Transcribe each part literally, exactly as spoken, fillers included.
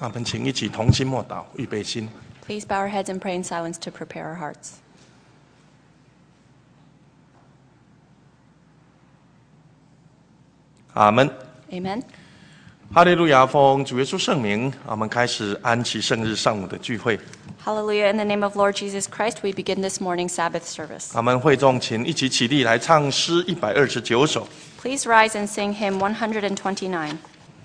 我们请一起同心默祷，预备心。 Please bow our heads and pray in silence to prepare our hearts. 阿门。 Amen. 哈利路亚！奉主耶稣圣名，我们开始安息圣日上午的聚会。 Hallelujah. In the name of Lord Jesus Christ, we begin this morning's Sabbath service. 我们会众请一起起立来唱诗一百二十九首。 Please rise and sing hymn one twenty-nine.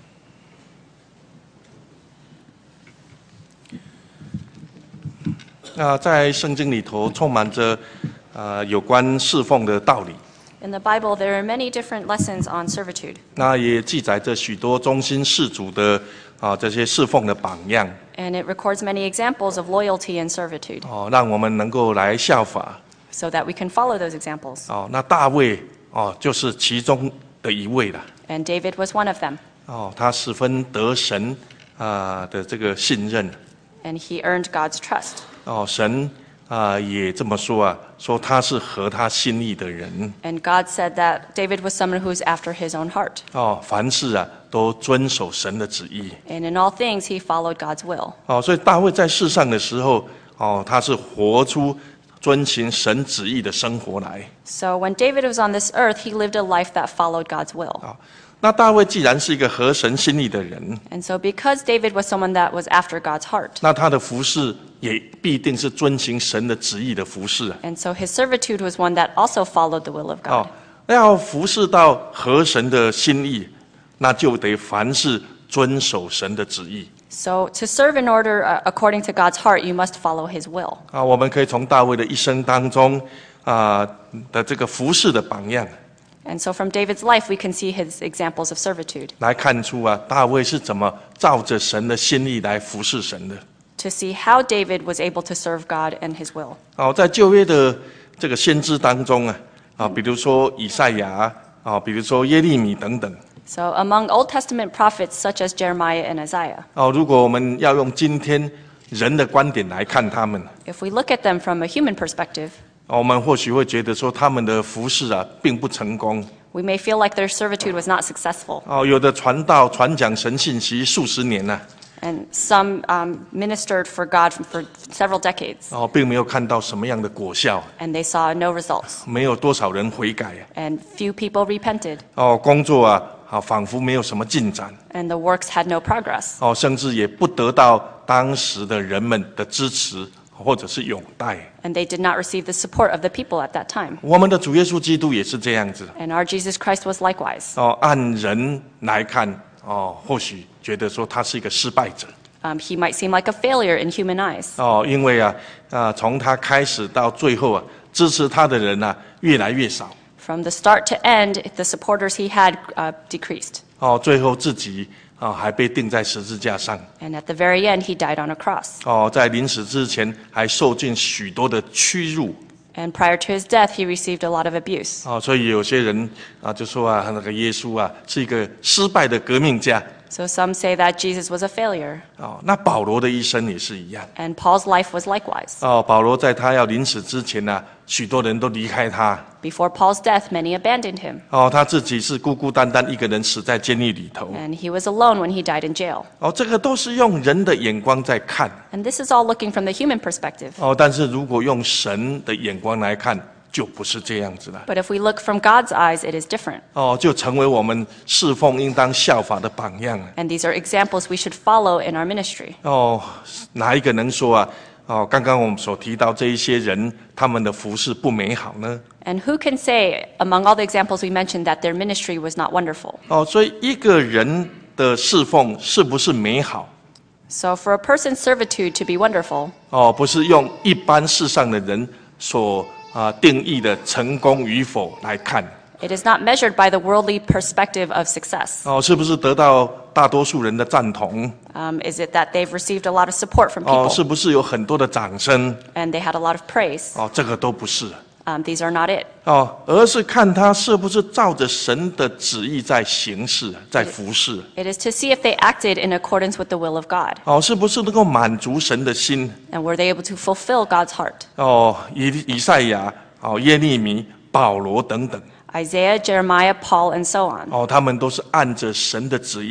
那在圣经里头充满着呃有关侍奉的道理， In the Bible, there are many different lessons on servitude, 那也记载着许多忠心事主的啊这些侍奉的榜样 and it records many examples of loyalty and servitude, 哦，让我们能够来效法 so that we can follow those examples. 哦。那大卫哦就是其中的一位了 And David was one of them, 哦，他十分得神啊的这个信任 and he earned God's trust. 哦，神啊也这么说啊，说他是合他心意的人 And God said that David was someone who was after his own heart. 哦，凡事啊都遵守神的旨意 And in all things, he followed God's will. 哦，所以大卫在世上的时候哦，他是活出遵行神旨意的生活来。 So when David was on this earth, he lived a life that followed God's will. 那大卫既然是一个合神心意的人， And so because David was someone that was after God's heart, 那他的服事也必定是遵行神的旨意的服事啊。 and so his servitude was one that also followed the will of 哦 God. 那要服事到合神的心意，那就得凡事遵守神的旨意 So to serve in order uh, according to God's heart, you must follow his will. 啊。我们可以从大卫的一生当中啊的这个服事的榜样 And so from David's life, we can see his examples of servitude, 来看出啊，大卫是怎么照着神的心意来服事神的。 to see how David was able to serve God and his will. 哦，在旧约的这个先知当中啊，啊，比如说以赛亚啊，比如说耶利米等等。 So among Old Testament prophets such as Jeremiah and Isaiah, 哦，如果我们要用今天人的观点来看他们， if we look at them from a human perspective, 哦我们或许会觉得说他们的服饰啊并不成功。 we may feel like their servitude was not successful. 哦，有的传道传讲神信息数十年了、 And some um, ministered for God for several decades, 哦，并没有看到什么样的果效， and they saw no results, 没有多少人悔改。 and few people repented, 哦，工作啊，啊，仿佛没有什么进展。 and the works had no progress. 哦，甚至也不得到当时的人们的支持或者是拥戴。 And they did not receive the support of the people at that time. 我们的主耶稣基督也是这样子。 And our Jesus Christ was likewise. 哦，按人来看，哦，或许觉得说他是一个失败者。 Um, he might seem like a failure in human eyes. 哦，因为啊，啊，从他开始到最后啊，支持他的人啊越来越少。 From the start to end, the supporters he had uh, decreased. 哦，最后自己啊还被钉在十字架上。 And at the very end, he died on a cross. 哦，在临死之前还受尽许多的屈辱。 And prior to his death, he received a lot of abuse. 哦，所以有些人啊就说啊，那个耶稣啊是一个失败的革命家。 So some say that Jesus was a failure. 哦，那保罗的一生也是一样。 And Paul's life was likewise. 哦，保罗在他要临死之前呢、啊，许多人都离开他。 Before Paul's death, many abandoned him. 哦，他自己是孤孤单单一个人死在监狱里头。 And he was alone when he died in jail. 哦，这个都是用人的眼光在看。 And this is all looking from the human perspective. 哦，但是如果用神的眼光来看，就不是这样子了。 But if we look from God's eyes, it is different. 哦，就成为我们侍奉应当效法的榜样了。 And these are examples we should follow in our ministry. 哦，哪一个能说啊？哦，刚刚我们所提到这一些人，他们的服饰不美好呢？ And who can say, among all the examples we mentioned, that their ministry was not wonderful? 哦，所以一个人的侍奉是不是美好？ So for a person's servitude to be wonderful, 哦，不是用一般世上的人所啊定义的成功与否来看。 it is not measured by the worldly perspective of success. 哦，是不是得到大多数人的赞同？ Um, is it that they've received a lot of support from 哦， people 是不是有很多的掌声？ and they had a lot of praise? 哦，这个都不是。 Um, these are not it. 哦，而是看他是不是照着神的旨意在行事，在服侍。 It is to see if they acted in accordance with the will of God. 哦，是不是能够满足神的心？ And were they able to fulfill God's heart? 哦，以以赛亚、哦耶利米、保罗等等， Isaiah, Jeremiah, Paul, and so on. 哦，他们都是按着神的旨意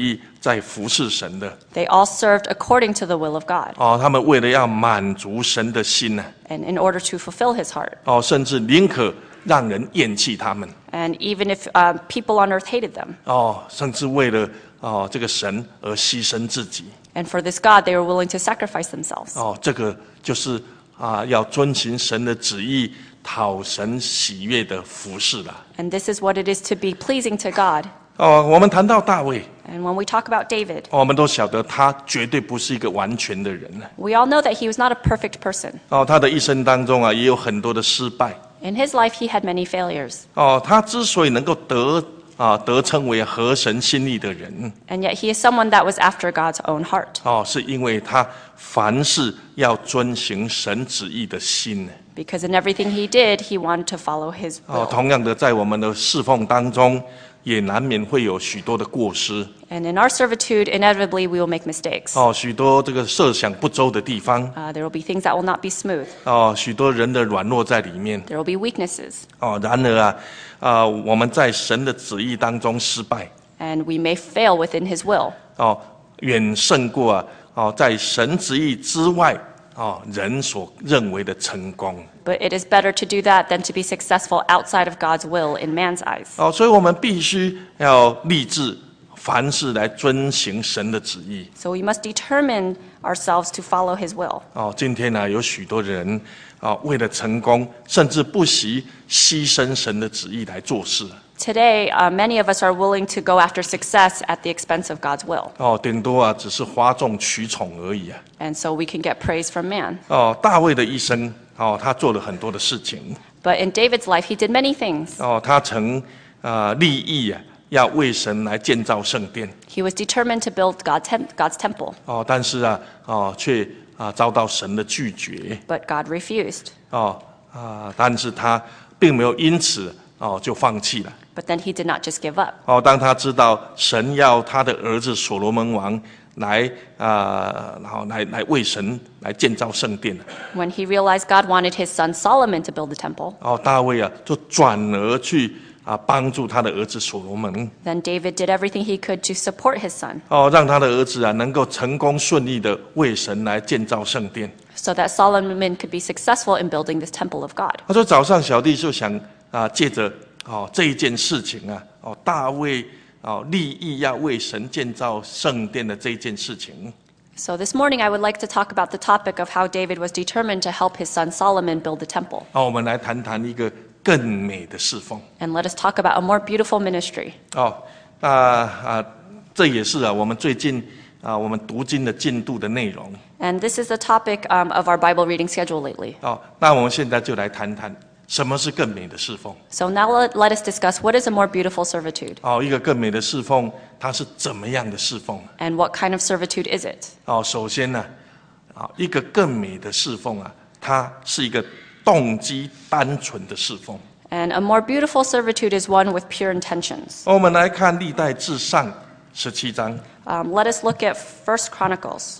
在服侍神的 They all served according to the will of God 哦，他们为了要满足神的心呢、 and in order to fulfill his heart. 哦，甚至宁可让人厌弃他们 And even if uh, people on earth hated them, 哦，甚至为了哦这个神而牺牲自己 and for this God, they were willing to sacrifice themselves. 哦，这个就是啊要遵行神的旨意，讨神喜悦的服侍了。 And this is what it is to be pleasing to God. 哦，我们谈到大卫， And when we talk about David, 哦我们都晓得他绝对不是一个完全的人 we all know that he was not a perfect person. 哦，他的一生当中啊也有很多的失败 In his life, he had many failures. 哦，他之所以能够得啊得称为合神心意的人 And yet he is someone that was after God's own heart. 哦，是因为他凡事要遵行神旨意的心 Because in everything he did, he wanted to follow his 哦， will. 同样的，在我们的侍奉当中，也难免会有许多的过失 And in our servitude, inevitably, we will make mistakes. 哦，许多这个设想不周的地方 Uh, there will be things that will not be smooth. 哦，许多人的软弱在里面 There will be weaknesses. 哦。然而啊，啊、我们在神的旨意当中失败 And we may fail within his will. 哦，远胜过啊哦，在神旨意之外哦人所认为的成功 But it is better to do that than to be successful outside of God's will in man's eyes. 哦，所以我们必须要立志，凡事来遵行神的旨意 So we must determine ourselves to follow his will. 哦。今天呢、有许多人啊、为了成功，甚至不惜牺牲神的旨意来做事 Today, uh, many of us are willing to go after success at the expense of God's will. 哦，顶多啊只是哗众取宠而已啊。 And so we can get praise from man. 哦，大卫的一生哦，他做了很多的事情 But in David's life, he did many things. 哦，他曾啊、立意啊要为神来建造圣殿 He was determined to build God tem- God's temple, 哦，但是啊哦却啊遭到神的拒绝 but God refused. 哦啊，但是他并没有因此哦就放弃了。 But then he did not just give up. 哦，当他知道神要他的儿子所罗门王来啊，然后来来为神来建造圣殿， When he realized God wanted his son Solomon to build the temple, 哦，大卫啊就转而去啊帮助他的儿子所罗门， then David did everything he could to support his son 哦，让他的儿子啊能够成功顺利的为神来建造圣殿。 so that Solomon could be successful in building this temple of God. 他说早上小弟就想啊，借着哦这一件事情啊，哦大卫哦立意要为神建造圣殿的这一件事情。 So this morning I would like to talk about the topic of how David was determined to help his son Solomon build the temple. 好，我们来谈谈一个更美的侍奉。 And let us talk about a more beautiful ministry. 哦，那啊，这也是啊，我们最近啊，我们读经的进度的内容。 And this is the topic um, of our Bible reading schedule lately. 哦，那我们现在就来谈谈什么是更美的侍奉。 So now let, let us discuss what is a more beautiful servitude 哦，一个更美的侍奉，它是怎么样的侍奉？ and what kind of servitude is it? 哦，首先呢，啊，一个更美的侍奉啊，它是一个动机单纯的侍奉。 And a more beautiful servitude is one with pure intentions. 我们来看历代志上十七章。 Um, let us look at First Chronicles.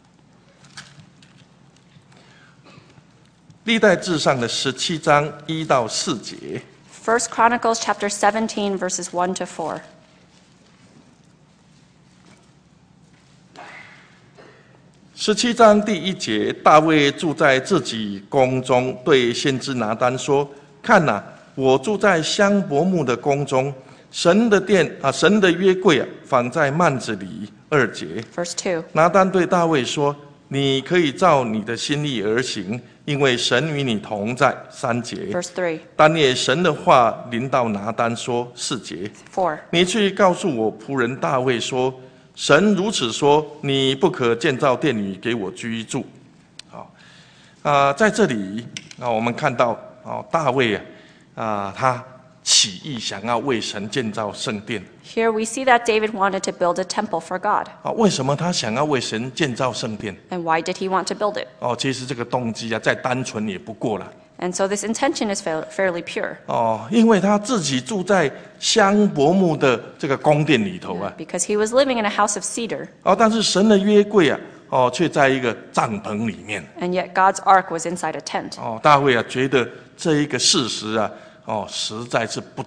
历代志上的十七章一到四节。 First Chronicles chapter seventeen, verses one to four. 十七章第一节，大卫住在自己宫中，对先知拿单说：“看哪、我住在香柏木的宫中，神的殿啊，神的约柜啊，放在幔子里。”二节， Verse two. 拿单对大卫说：“你可以照你的心意而行，因为神与你同在。”三节， Verse three. 但也神的话临到拿单说：“四节， Four. 你去告诉我仆人大卫说，神如此说，你不可建造殿宇给我居住。”好，啊、在这里啊、我们看到哦，大卫啊，啊、他起意想要为神建造圣殿 Here we see that David wanted to build a temple for God. 啊、为什么他想要为神建造圣殿？ And why did he want to build it? 哦，其实这个动机啊，再单纯也不过了 And so this intention is fair- fairly pure 哦，因为他自己住在香柏木的这个宫殿里头啊， because he was living in a house of cedar, 哦，但是神的约柜啊，哦，却在一个帐篷里面。 and yet God's ark was inside a tent. 哦，大卫啊，觉得这一个事实啊，哦，实在是不对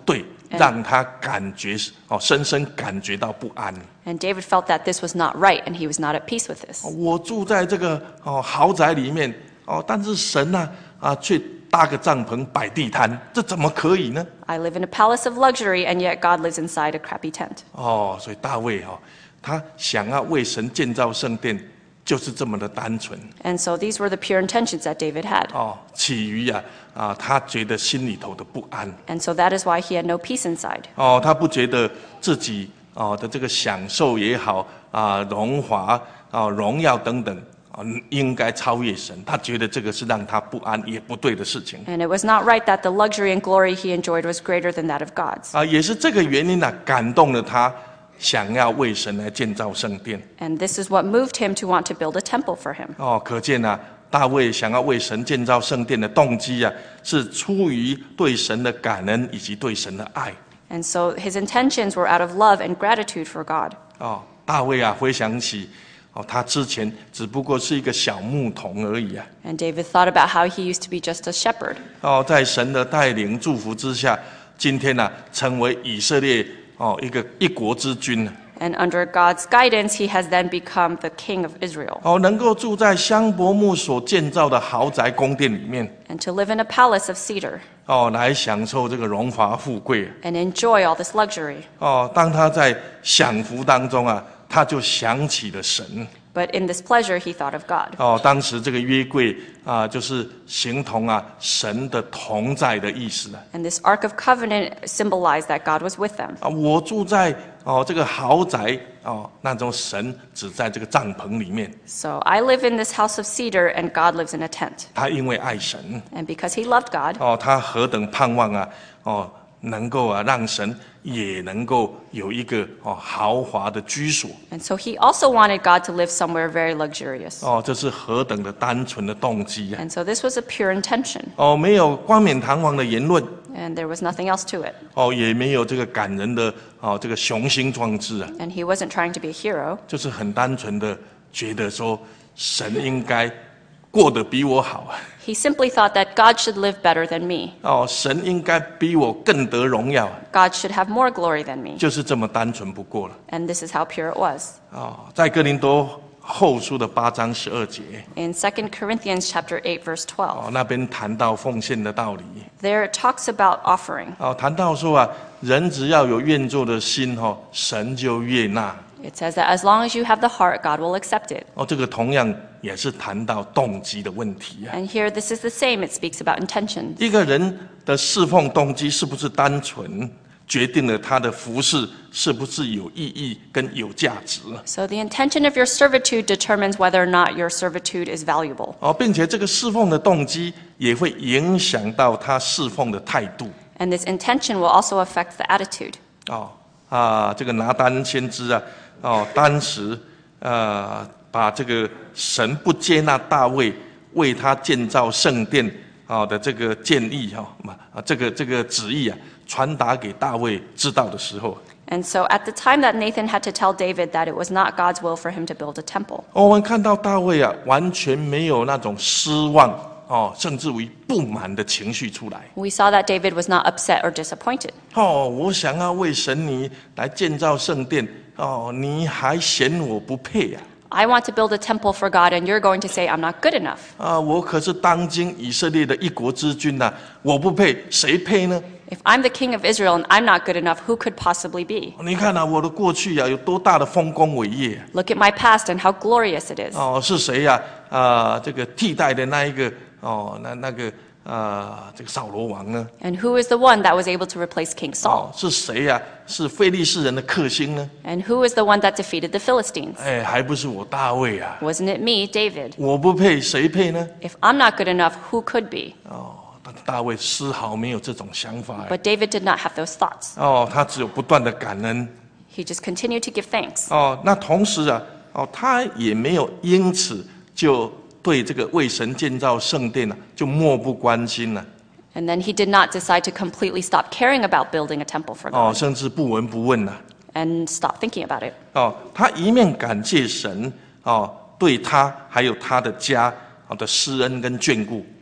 让他感觉哦，深深感觉到不安。 And David felt that this was not right, and he was not at peace with this. 我住在这个哦豪宅里面哦，但是神呢啊却搭个帐篷摆地摊，这怎么可以呢？ I live in a palace of luxury, and yet God lives inside a crappy tent. 哦，所以大卫哦，他想要为神建造圣殿，就是这么的单纯。 And so these were the pure intentions that David had. 哦，起于啊啊，他觉得心里头的不安。 And so that is why he had no peace inside. 哦，他不觉得自己哦的这个享受也好啊，荣华啊、荣耀等等啊，应该超越神。他觉得这个是让他不安也不对的事情。 And it was not right that the luxury and glory he enjoyed was greater than that of God's. 啊，也是这个原因呢、啊，感动了他，想要为神来建造圣殿。 And this is what moved him to want to build a temple for him. 哦，可见啊，大卫想要为神建造圣殿的动机啊，是出于对神的感恩以及对神的爱。 And so his intentions were out of love and gratitude for God. 哦，大卫啊，回想起哦，他之前只不过是一个小牧童而已啊。 And David thought about how he used to be just a shepherd. 哦，在神的带领祝福之下，今天呢、啊，成为以色列哦一个一国之君。 And under God's guidance, he has then become the king of Israel. 哦，能够住在香柏木所建造的豪宅宫殿里面， And to live in a palace of cedar 哦，来享受这个荣华富贵。 and enjoy all this luxury. 哦，当他在享福当中啊，他就想起了神。 But in this pleasure, he thought of God. 哦，当时这个约柜啊，就是形同啊神的同在的意思啊。 And this Ark of Covenant symbolized that God was with them. 啊，我住在哦这个豪宅哦，那种神只在这个帐篷里面。 So I live in this house of cedar, and God lives in a tent. 他因为爱神 And because he loved God, 哦，他何等盼望啊哦，能够啊让神也能够有一个哦豪华的居所 and so he also wanted God to live somewhere very luxurious. 哦，这是何等的单纯的动机啊！ And so this was a pure intention, 哦，没有冠冕堂皇的言论 and there was nothing else to it. 哦，也没有这个感人的哦这个雄心壮志啊， And he wasn't trying to be a hero. 就是很单纯的觉得说神应该过得比我好啊。 He simply thought that God should live better than me. 哦，神应该比我更得荣耀， God should have more glory than me. 就是这么单纯不过了。 And this is how pure it was. 哦，在哥林多后书的八章十二节， In Second Corinthians chapter eight, verse twelve, 哦，那边谈到奉献的道理。 there it talks about offering. 哦，谈到说啊，人只要有愿做的心，哦，神就悦纳。 It says that as long as you have the heart, God will accept it. 哦，这个同样也是谈到动机的问题啊。 And here this is the same. It speaks about intention. 一个人的侍奉动机是不是单纯，决定了他的服事是不是有意义跟有价值。 So the intention of your servitude determines whether or not your servitude is valuable. 哦，并且这个侍奉的动机也会影响到他侍奉的态度。 And this intention will also affect the attitude. 哦啊，这个拿单先知啊，哦，当时呃把这个神不接纳大卫为他建造圣殿啊的这个建议哈啊这个这个旨意啊传达给大卫知道的时候， And so at the time that Nathan had to tell David that it was not God's will for him to build a temple, 我们看到大卫啊完全没有那种失望哦，甚至于不满的情绪出来。 we saw that David was not upset or disappointed. 哦，我想要为神你来建造圣殿哦，你还嫌我不配呀、 I want to build a temple for God, and you're going to say I'm not good enough. 啊！我可是当今以色列的一国之君呐、啊，我不配，谁配呢？ If I'm the king of Israel and I'm not good enough, who could possibly be? 你看啊，我的过去啊，有多大的丰功伟业 Look at my past and how glorious it is. 哦！是谁呀、啊？啊，这个替代的那一个哦，那那个啊，这个扫罗王呢？ And who is the one that was able to replace King 哦 Saul?， 是谁呀、啊？是非利士人的克星呢？ And who is the one that defeated the Philistines? 哎，还不是我大卫啊！ Wasn't it me, David? 我不配，谁配呢？ If I'm not good enough, who could be? 哦，但大卫丝毫没有这种想法哎。 But David did not have those thoughts. 哦，他只有不断的感恩。 He just continued to give thanks. 哦，那同时啊，哦，他也没有因此就对这个为神建造圣殿啊，就漠不关心了、 And then he did not decide to completely stop caring about building a temple for 哦， God 甚至不闻不问了、 and stop thinking about it. 哦，他一面感谢神哦，对他还有他的家哦的施恩跟眷顾，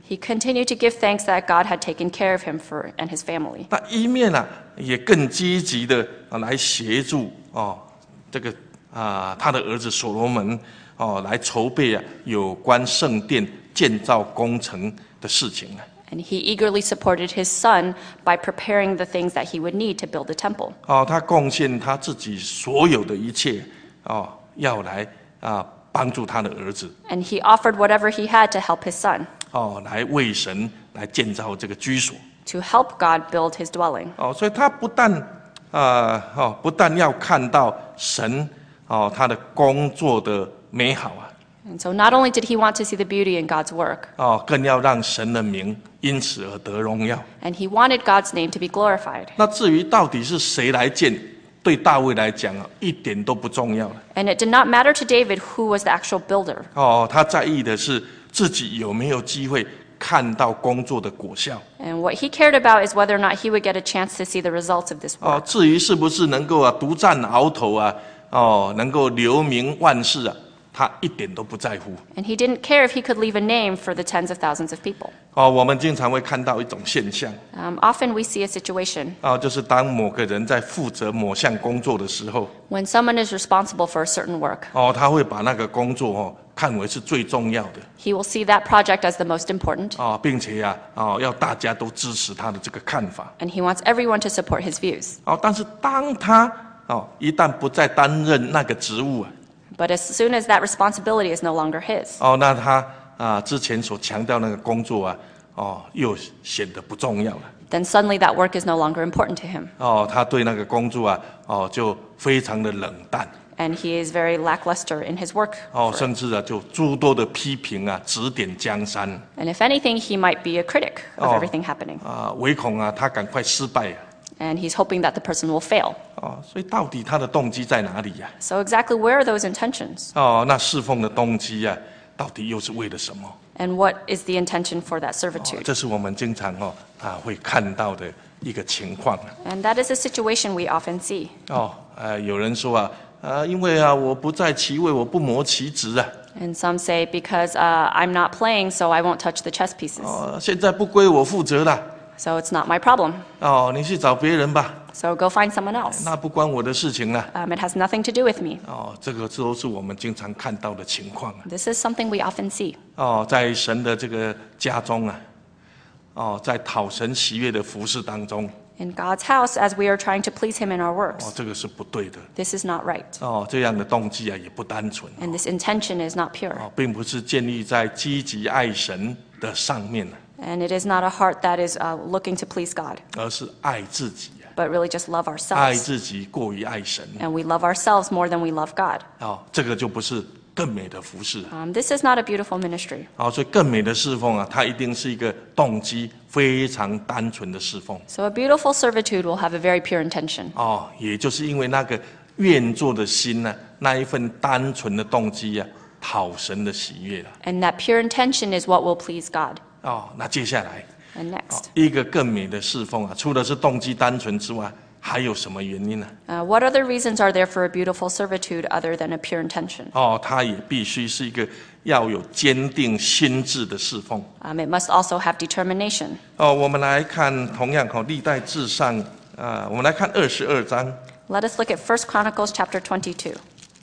He continued to give thanks that God had taken care of him for and his family. 那一面啊，也更积极的啊来协助哦这个啊他的儿子所罗门哦来筹备啊有关圣殿建造工程的事情啊。 And he eagerly supported his son by preparing the things that he would need to build the temple. 哦，他贡献他自己所有的一切哦，要来啊帮助他的儿子。 And he offered whatever he had to help his son. 哦，来为神来建造这个居所。 To help God build his dwelling. 哦，所以他不但啊哦，不但要看到神哦他的工作的美好啊。 And so not only did he want to see the beauty in God's work, 哦，更要让神的名因此而得荣耀。 and he wanted God's name to be glorified. 那至于到底是谁来建，对大卫来讲啊，一点都不重要了。 And it did not matter to David who was the actual builder. 哦，他在意的是自己有没有机会看到工作的果效。 And what he cared about is whether or not he would get a chance to see the results of this 哦， work. 至于是不是能够啊独占鳌头啊，哦，能够留名万世啊，他一点都不在乎。 And he didn't care if he could leave a name for the tens of thousands of people. 哦，我们经常会看到一种现象， Um, often we see a situation 哦，就是当某个人在负责某项工作的时候， when someone is responsible for a certain work. 哦，他会把那个工作哦看为是最重要的， He will see that project as the most important, 哦，并且呀、啊，哦，要大家都支持他的这个看法。 and he wants everyone to support his views. 哦，但是当他哦一旦不再担任那个职务啊， But as soon as that responsibility is no longer his, 哦，那他啊之前所强调那个工作啊，哦又显得不重要了。 then suddenly that work is no longer important to him, 哦，他对那个工作啊，哦就非常的冷淡。 and he is very lackluster in his work. 哦， for it. 甚至啊就诸多的批评啊，指点江山 And if anything, he might be a critic of Oh. everything happening, 啊，唯恐啊他赶快失败啊。 and he's hoping that the person will fail. 哦，所以到底他的动机在哪里呀、 So exactly where are those intentions? 哦，那侍奉的动机啊，到底又是为了什么？ And what is the intention for that 哦 servitude? 这是我们经常哦啊会看到的一个情况啊。 And that is a situation we often see. 哦，呃，有人说啊，啊，因为啊我不在其位，我不谋其职啊。 And some say, because uh, I'm not playing, so I won't touch the chess pieces. 哦，现在不归我负责了。 So it's not my problem. 哦，你去找别人吧， So go find someone else. 那不关我的事情了。 Um, it has nothing to do with me. 哦，这个都是我们经常看到的情况啊。 This is something we often see. 哦，在神的这个家中啊，哦，在讨神喜悦的服事当中， In God's house, as we are trying to please Him in our 哦， works, 这个是不对的。 this is not right. 哦，这样的动机啊也不单纯。 And this intention is not pure. 哦，并不是建立在积极爱神的上面啊， And it is not a heart that is uh, looking to please God, 而是爱自己啊， but really just love 爱 ourselves. 自己过于爱神。 And we love ourselves more than we love God. 哦，这个就不是更美的服饰。 Um, this is not a beautiful ministry. 哦，所以更美的侍奉啊，它一定是一个动机非常单纯的侍奉。 So a beautiful servitude will have a very pure intention. 哦，也就是因为那个愿做的心呢、那一份单纯的动机啊，讨神的喜悦了。 And that pure intention is what will please God. 哦，那接下来， And 哦 next, 一个更美的侍奉啊，除了是动机单纯之外，还有什么原因呢？ uh, what other reasons are there for a beautiful servitude other than a pure intention? 哦，它也必须是一个要有坚定心智的侍奉。 Um, it must also have determination. 哦，我们来看同样哦，历代志上啊、我们来看二十二章。 Let us look at First Chronicles chapter twenty-two.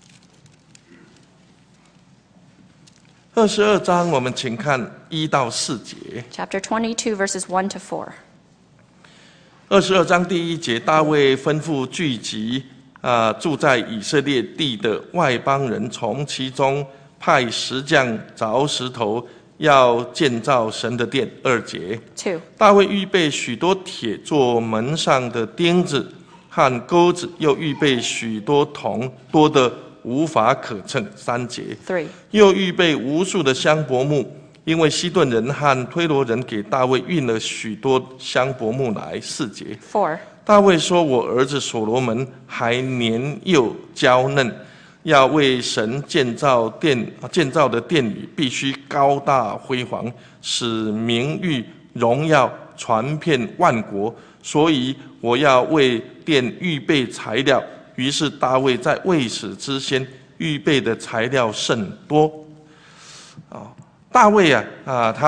二十二章，我们请看一到四节。 Chapter twenty-two, verses one to four. 二十二章第一节，大卫吩咐聚集啊、住在以色列地的外邦人，从其中派石匠凿石头，要建造神的殿。二节， two. 大卫预备许多铁做门上的钉子和钩子，又预备许多铜，多得无法可称。三节， three. 又预备无数的香柏木，因为西顿人和推罗人给大卫运了许多香柏木来。四节， four. 大卫说：“我儿子所罗门还年幼娇嫩，要为神建造殿，建造的殿宇必须高大辉煌，使名誉荣耀传遍万国。所以我要为殿预备材料。”于是大卫在未死之先预备的材料甚多。啊，大卫啊啊，他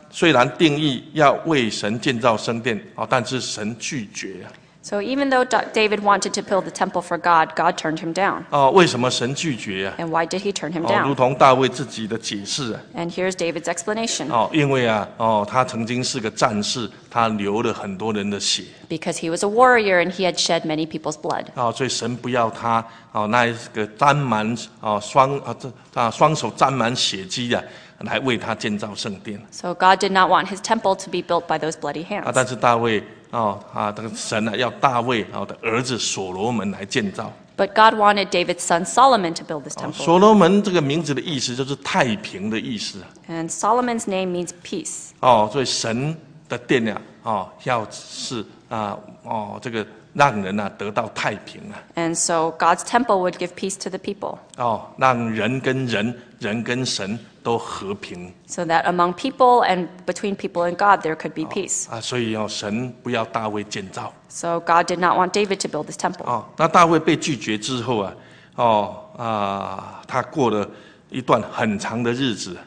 虽然定义要为神建造圣殿，哦，但是神拒绝啊。 So even though David wanted to build the temple for God, God turned him down. 哦，为什么神拒绝啊？ And why did he turn him 哦，如 down? 同大卫自己的解释啊。 And here's David's explanation. 哦，因为啊，哦，他曾经是个战士，他流了很多人的血。 Because he was a warrior and he had shed many people's blood. 哦，所以神不要他哦，那一个沾满哦双啊这啊双手沾满血迹啊，来为他建造圣殿。 So God did not want his temple to be built by those bloody 啊， hands. 但是大卫哦啊，这个神啊要大卫哦的儿子所罗门来建造。 But God wanted David's son Solomon to build this 哦 temple. 所罗门这个名字的意思就是太平的意思。 And Solomon's name means peace. 哦，所以神的殿呀，哦，要是啊哦这个让人啊得到太平啊。 And so God's temple would give peace to the people, 哦，让人跟人、人跟神都和平 so that among people and between people and God there could be peace. 啊，所以哦，神不要大卫建造。 So God did not want David to build this temple. 哦，那大卫被拒绝之后啊，哦啊，他过了一段很长的日子。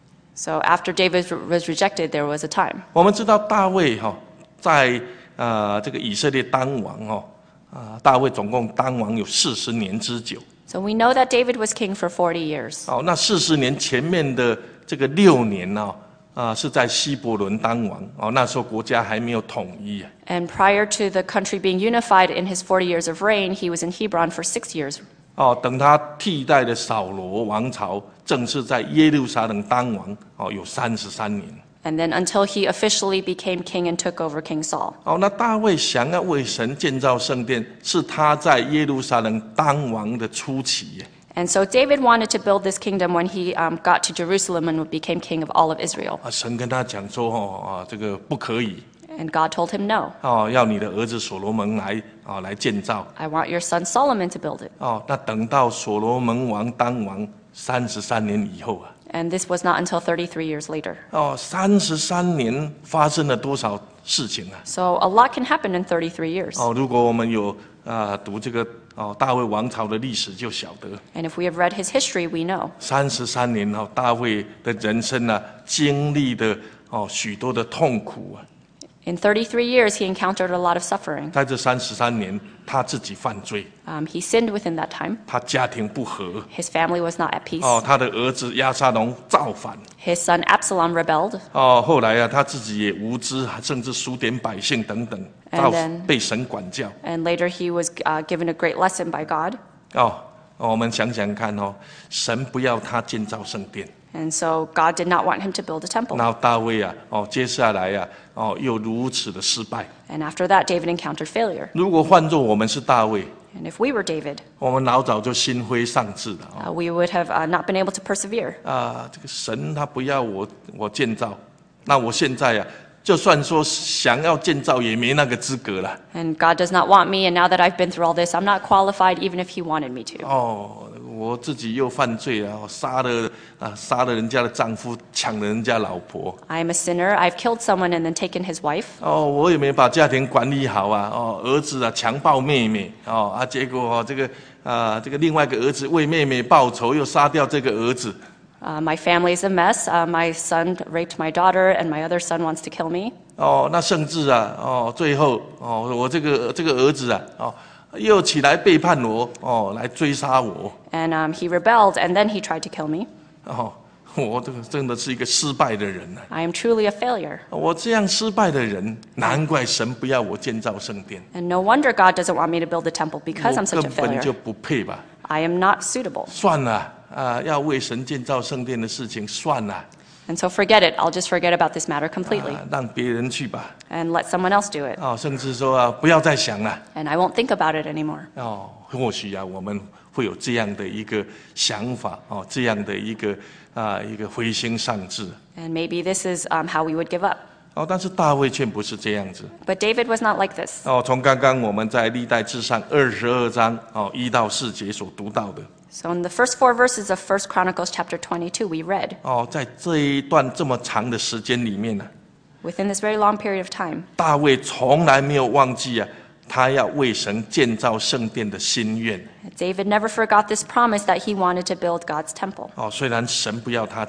So after David was rejected, there was a time. 我们知道大卫哈、在呃这个以色列当王哦，啊，大卫总共当王有四十年之久。 So we know that David was king for forty years. 哦，那四十年前面的这个六年呢、啊，是在希伯伦当王哦，那时候国家还没有统一啊。 And prior to the country being unified in his forty years of reign, he was in Hebron for six years. 哦，等他替代的扫罗王朝正式在耶路撒冷当王哦，有三十三年。 And then until he officially became king and took over King Saul. 哦，那大卫想要为神建造圣殿，是他在耶路撒冷当王的初期耶。 And so David wanted to build this kingdom when he um, got to Jerusalem and became king of all of Israel. 啊，神跟他讲说哦啊，这个不可以 And God told him, no, 哦，要你的儿子所罗门来啊来建造 I want your son Solomon to build it. 哦。那等到所罗门王当王三十三年以后啊， And this was not until thirty-three years later. 哦，三十三年发生了多少事情啊？ So a lot can happen in thirty-three years. 哦，如果我们有啊读这个哦大卫王朝的历史，就晓得 And if we have read his history, we know. 三十三年哦，大卫的人生啊，经历的哦许多的痛苦啊。 In thirty-three years, he encountered a lot of suffering. 在这三十三年，他自己犯罪， Um, he sinned within that time. 他家庭不和 His family was not at peace. 哦，他的儿子押沙龙造反 His son Absalom rebelled. 哦，后来啊，他自己也无知，甚至数点百姓等等， And 造 then- 被神管教 And later, he was uh, given a great lesson by God. 哦。我们想想看哦，神不要他建造圣殿， And so God did not want him to build a temple. 然后大卫啊，哦，接下来啊，哦，又如此的失败。 And after that, David encountered failure. 如果换作我们是大卫， And if we were David, 我们老早就心灰丧志了啊、 uh, we would have uh, not been able to persevere. 啊！这个神他不要我我建造，那我现在啊，就算说想要建造，也没那个资格了。 And God does not want me, and now that I've been through all this, I'm not qualified even if he wanted me to. 哦，我自己又犯罪啊，杀了啊，杀了人家的丈夫，抢了人家老婆。 I am a sinner. I've killed someone and then taken his wife. 哦，我也没把家庭管理好啊。哦，儿子啊强暴妹妹，哦啊，结果哦这个啊这个另外一个儿子为妹妹报仇，又杀掉这个儿子。 Uh, my family is a mess. Uh, my son raped my daughter, and my other son wants to kill me. 哦，那甚至啊，哦，最后哦，我这个这个儿子啊，哦，又起来背叛我，哦，来追杀我。 And um, he rebelled, and then he tried to kill me. 哦，我这个真的是一个失败的人啊！ I am truly a failure. 我这样失败的人，难怪神不要我建造圣殿， And no wonder God doesn't want me to build a temple because 我 I'm such a 根本就 failure. 不配吧？ I am not suitable. 算了啊，要为神建造圣殿的事情算了， And so forget it. I'll just forget about this matter completely 啊，让别人去吧。 and let someone else do it. 哦，甚至说啊，不要再想了。 And I won't think about it anymore. 哦，或许啊，我们会有这样的一个想法，哦，这样的一个啊一个灰心丧志。 And maybe this is um, how we would give up. 哦，但是大卫却不是这样子。 But David was not like this. 哦，从刚刚我们在历代志上二十二章哦一到四节所读到的。 So in the first four verses of First Chronicles chapter twenty-two, we read, 哦，在这一段这么长的时间里面呢、 within this very long period of time, 大卫从来没有忘记啊，他要为神建造圣殿的心愿。 David never forgot this promise that he wanted to build God's temple. 哦，虽然神不要他建，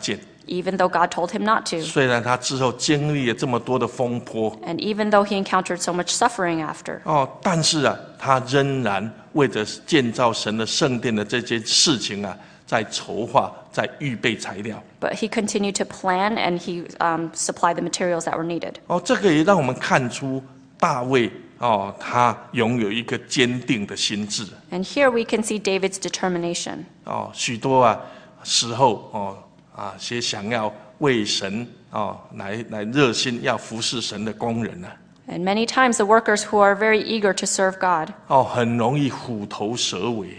even though God told him not to, 虽然他之后经历了这么多的风波， and even though he encountered so much suffering after. 哦，但是啊，他仍然为着建造神的圣殿的这件事情啊，在筹划，在预备材料。 But he continued to plan, and he um, supplied the materials that were needed. 哦，这个也让我们看出大卫哦，他拥有一个坚定的心智。 And here we can see David's determination. 哦，许多啊时候哦啊，些想要为神哦来来热心要服侍神的工人啊， And many times the workers who are very eager to serve God, 哦，很容易虎头蛇尾。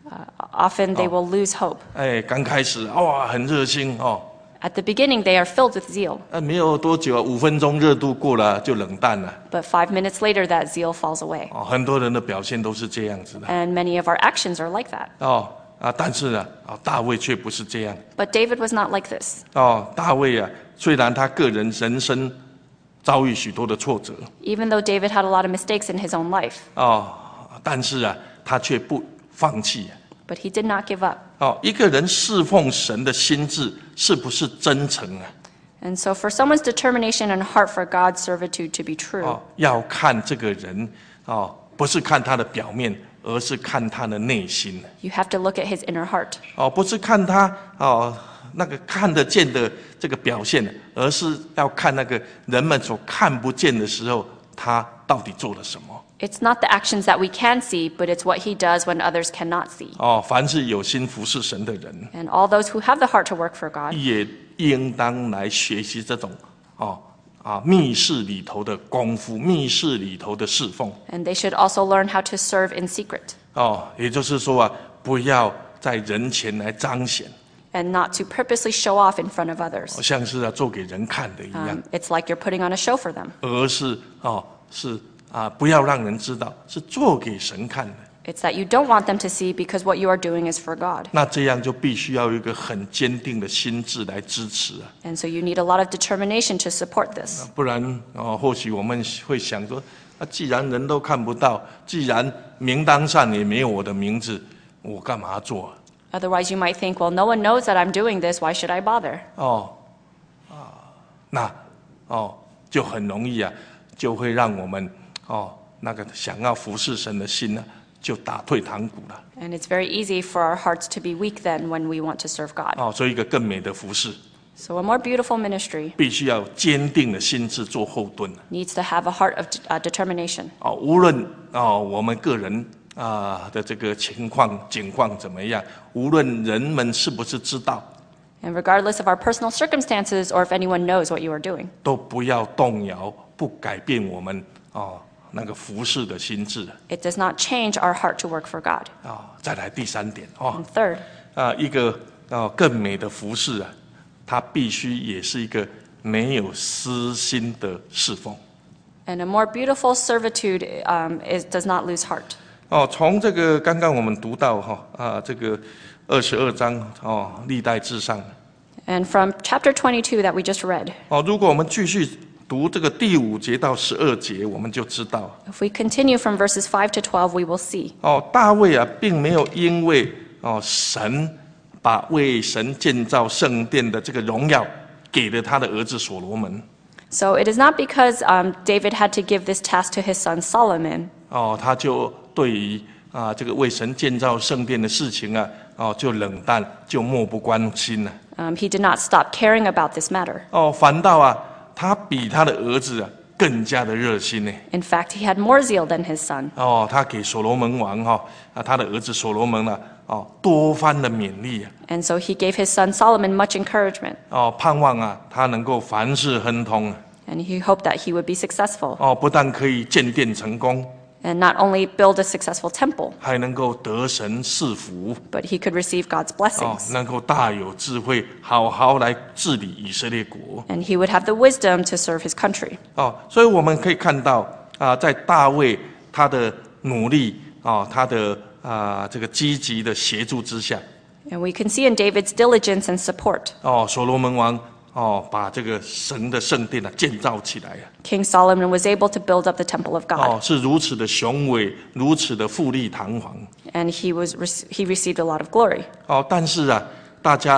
often they will lose hope. 哎，刚开始哇很热心哦， At the beginning, they are filled with zeal, 啊没有多久啊，五分钟热度过了就冷淡了。 but five minutes later, that zeal falls away. 哦，很多人的表现都是这样子的。 And many of our actions are like that. 哦啊，但是啊，啊大卫却不是这样。 But David was not like this. 哦，大卫啊，虽然他个人人生遭遇许多的挫折， Even though David had a lot of mistakes in his own life, 哦，但是啊，他却不放弃。 but he did not give up. 哦，一个人侍奉神的心智是不是真诚啊？ And so, for someone's determination and heart for God's servitude to be true, 哦，要看这个人哦，不是看他的表面，而是看他的内心。 you have to look at his inner heart. 哦，不是看他哦那个看得见的这个表现，而是要看那个人们所看不见的时候，他到底做了什么。 It's not the actions that we can see, but it's what he does when others cannot see. 哦，凡是有心服侍神的人， And all those who have the heart to work for God, 也应当来学习这种哦啊密室里头的功夫，密室里头的侍奉。 and they should also learn how to serve in secret 哦，也就是说啊，不要在人前来彰显， and not to purposely show off in front of others. 好像是啊做给人看的一样， Um, it's like you're putting on a show for them. 而是哦是啊不要让人知道，是做给神看的。 It's that you don't want them to see because what you are doing is for God. 那这样就必须要有一个很坚定的心智来支持啊， And so you need a lot of determination to support this. 不然哦，或许我们会想说，啊，既然人都看不到，既然名单上也没有我的名字，我干嘛做啊？ Otherwise, you might think, well, no one knows that I'm doing this. Why should I bother? 哦，啊，那哦就很容易啊，就会让我们哦那个想要服侍神的心呢、啊，就打退堂鼓了。 And it's very easy for our hearts to be weak then when we want to serve God. 哦，所以一个更美的服侍， So a more beautiful ministry 必须要有坚定的心智做后盾。 needs to have a heart of uh, determination. 哦，无论哦我们个人啊、的这个情况境况怎么样，无论人们是不是知道， And regardless of our personal circumstances or if anyone knows what you are doing, 都不要动摇，不改变我们哦那个服侍的心智 it does not change our heart to work for God. 啊、再来第三点哦 And third, 啊、一个哦更美的服侍啊，它必须也是一个没有私心的侍奉。 and a more beautiful servitude um, is, does not lose heart. 哦，从这个刚刚我们读到哈啊这个二十二章哦历代至上 And from chapter twenty-two that we just read, 哦，如果我们继续读这个第五节到十二节，我们就知道 if we continue from verses five to twelve, we will see 哦，大卫啊，并没有因为哦神把为神建造圣殿的这个荣耀给了他的儿子所罗门 So it is not because um, David had to give this task to his son Solomon 哦，他就对于啊这个为神建造圣殿的事情啊哦就冷淡，就漠不关心了 Um, he did not stop caring about this matter. 哦，反倒啊他比他的儿子啊更加的热心呢。 In fact, he had more zeal than his son. 哦，他给所罗门王哈啊，他的儿子所罗门呢、啊，哦，多番的勉励啊， And so he gave his son Solomon much encouragement. 哦，盼望啊，他能够凡事亨通啊， And he hoped that he would be successful 哦，不但可以建殿成功， and not only build a successful temple, 还能够得神赐福， but he could receive God's 哦， blessings. 能够大有智慧，好好来治理以色列国， And he would have the wisdom to serve his country. 哦，所以我们可以看到啊，在大卫他的努力啊，他的啊这个积极的协助之下， And we can see in David's diligence and support, 哦，所罗门王哦，把这个神的圣殿啊建造起来啊。 King Solomon was able to build up the temple of 哦， God. 是如此的雄伟，如此的富丽堂皇。 And he, was, he received a lot of glory. 哦，但是啊，大家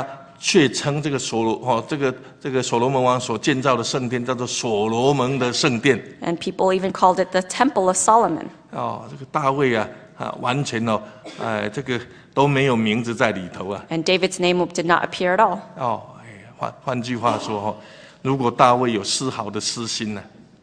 却称这个所罗哦，这个这个所罗门王所建造的圣殿叫做所罗门的圣殿。 And people even called it the Temple of Solomon. 哦，这个大卫啊啊，完全哦，哎，这个都没有名字在里头啊。 And David's name did not appear at all. 哦，哎，换换句话说哦，如果大卫有丝毫的私心呢、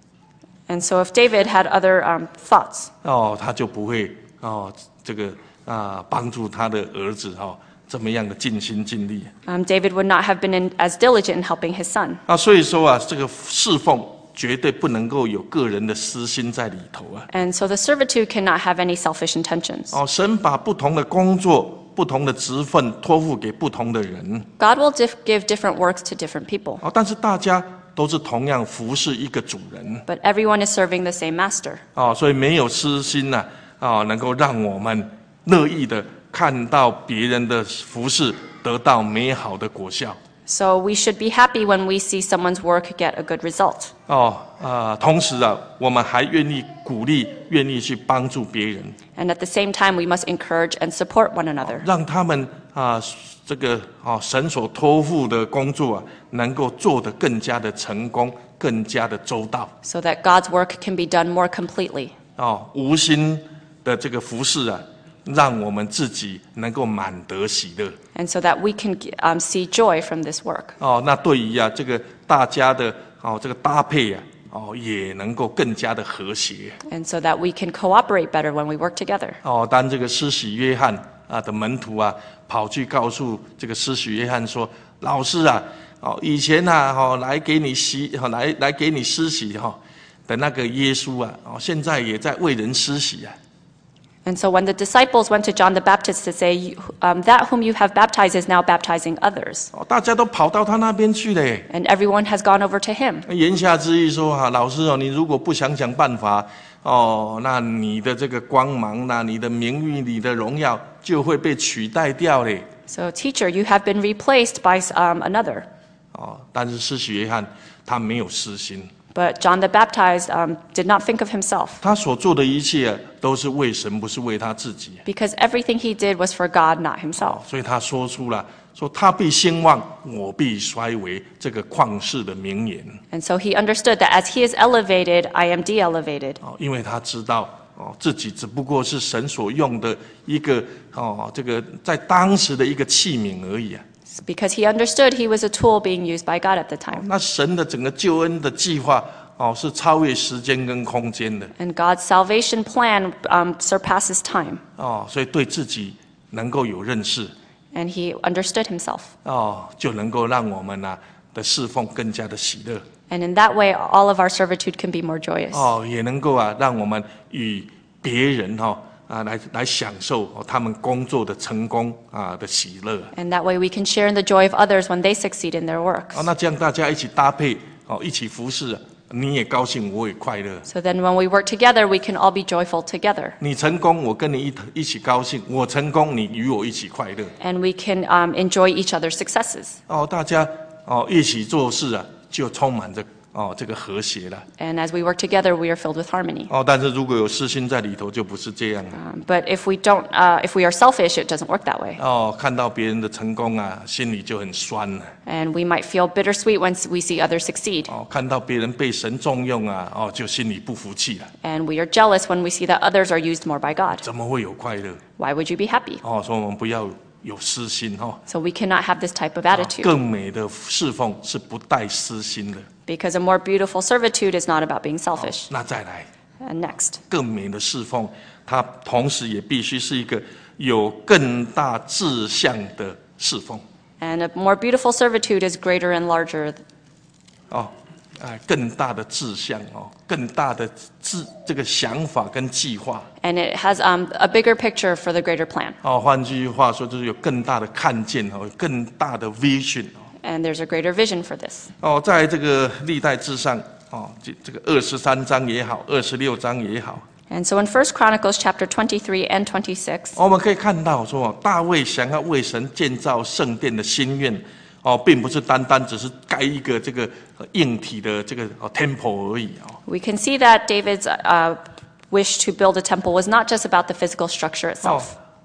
And so if David had other um, thoughts, 哦，他就不会哦，这个啊帮助他的儿子哦，这么样的尽心尽力。 um, David would not have been in, as diligent in helping his son. 啊，所以说啊，这个侍奉绝对不能够有个人的私心在里头啊。 And so the servitude cannot have any selfish intentions. 哦，神把不同的工作、不同的职分托付给不同的人。 God will dif- give different works to different people, 哦，但是大家都是同样服侍一个主人。 but everyone is serving the same master. 哦，所以没有私心呐、啊，哦，能够让我们乐意的看到别人的服侍得到美好的果效。 So we should be happy when we see someone's work get a good result. 哦，啊、同时啊，我们还愿意鼓励、愿意去帮助别人， And at the same time, we must encourage and support one another, 让他们啊、这个啊、神所托付的工作啊，能够做得更加的成功，更加的周到。 so that God's work can be done more completely. 哦，无心的这个服侍啊，让我们自己能够满得喜乐。 And so that we can um, see joy from this work. 哦，那对于啊这个大家的哦这个搭配啊，哦也能够更加的和谐。 And so that we can cooperate better when we work together. 哦，当这个施洗约翰啊的门徒啊跑去告诉这个施洗约翰说：“老师啊，哦以前啊，哦来给你洗，哦来来给你施洗哈、哦、的那个耶稣啊，哦现在也在为人施洗啊。” And so when the disciples went to John the Baptist to say, um, that whom you have baptized is now baptizing others. 哦，大家都跑到他那边去了耶。 And everyone has gone over to him. 言下之意说哈、啊，老师哦，你如果不想想办法哦，那你的这个光芒那你的名誉、你的荣耀就会被取代掉嘞。 So, teacher, you have been replaced by um, another. 哦，但是施洗约翰他没有私心， But John the Baptized um, did not think of himself, 他所做的一切都是为神，不是为他自己。 because everything he did was for God, not himself. 所以他说出了说他必兴旺，我必衰微这个旷世的名言。 And so he understood that as he is elevated, I am de-elevated. 哦，因为他知道哦，自己只不过是神所用的一个哦，这个在当时的一个器皿而已啊。 Because he understood he was a tool being used by God at the time. 那神的整个救恩的计划哦，是超越时间跟空间的 And God's salvation plan um, surpasses time. 哦，所以对自己能够有认识 And he understood himself. 哦，就能够让我们啊的侍奉更加的喜乐 And in that way, all of our servitude can be more joyous. 哦，也能够啊让我们与别人哈、哦、啊来来享受、哦、他们工作的成功啊的喜乐 And that way we can share in the joy of others when they succeed in their works. 哦，那这样大家一起搭配哦，一起服侍、啊，你也高兴，我也快乐。 So then when we work together, we can all be joyful together. 你成功，我跟你一一起高兴；我成功，你与我一起快乐。 And we can um, enjoy each other's successes. 哦，大家哦一起做事啊，就充满着哦这个和谐了。 And as we work together, we are filled with harmony. 哦，但是如果有私心在里头，就不是这样了。 Um, but if we don't, uh, if we are selfish, it doesn't work that way. 哦，看到别人的成功啊，心里就很酸了。 And we might feel bittersweet when we see others succeed. 哦，看到别人被神重用啊，哦，就心里不服气了。 And we are jealous when we see that others are used more by God. 怎么会有快乐？ Why would you be happy? 哦，所以我们不要有私心哦。 So we cannot have this type of attitude. 更美的侍奉是不带私心的。 Because a more beautiful servitude is not about being selfish. 那再来。 And next, 更美的侍奉，它同时也必须是一个有更大志向的侍奉 and a more beautiful servitude is greater and larger, 哦，哎，更大的志向哦，更大的志这个想法跟计划 and it has um, a bigger picture for the greater plan. 哦。换句话说，就是有更大的看见哦，有更大的 vision 哦。 And there's a greater vision for this. 哦，在这个历代志上哦，这这个二十三章也好，二十六章也好。 And so in First Chronicles chapter twenty-three and twenty-six, 我们可以看到说，大卫想要为神建造圣殿的心愿，哦，并不是单单只是盖一个这个硬体的这个 temple 而已哦。 we can see that David's uh, wish to build a temple was not just about the physical structure 哦 itself.